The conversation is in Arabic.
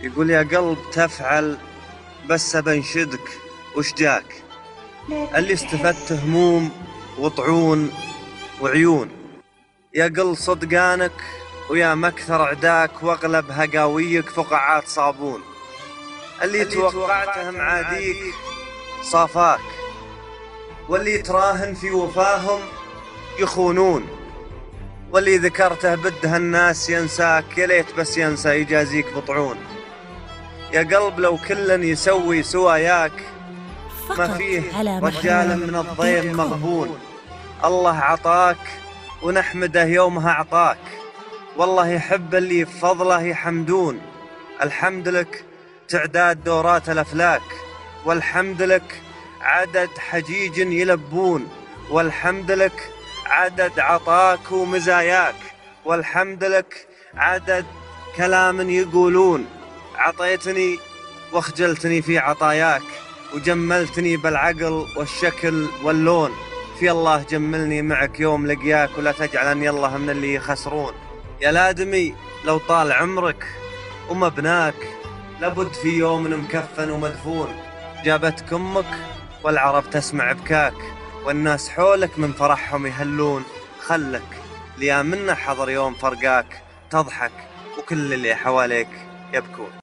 يقول يا قلب تفعل بس بنشدك وش جاك؟ اللي استفدت هموم وطعون وعيون. يا قل صدقانك ويا مكثر عداك واغلب هقاويك فقاعات صابون. اللي توقعته معاديك صافاك، واللي تراهن في وفاهم يخونون، واللي ذكرته بده الناس ينساك يا ليت بس ينسى يجازيك بطعون. يا قلب لو كلن يسوي سواياك ما فيه رجال من الضيم مغبون. الله عطاك ونحمده يومها عطاك، والله يحب اللي بفضله يحمدون. الحمد لك تعداد دورات الأفلاك، والحمد لك عدد حجيج يلبون، والحمد لك عدد عطاك ومزاياك، والحمد لك عدد كلام يقولون. عطيتني واخجلتني في عطاياك، وجملتني بالعقل والشكل واللون. في الله جملني معك يوم لقياك، ولا تجعلني الله من اللي يخسرون. يا لادمي لو طال عمرك ومبناك لابد في يوم مكفن ومدفون. جابتك أمك والعرب تسمع بكاك، والناس حولك من فرحهم يهلون. خلك ليا منا حضر يوم فرقاك تضحك وكل اللي حواليك يبكون.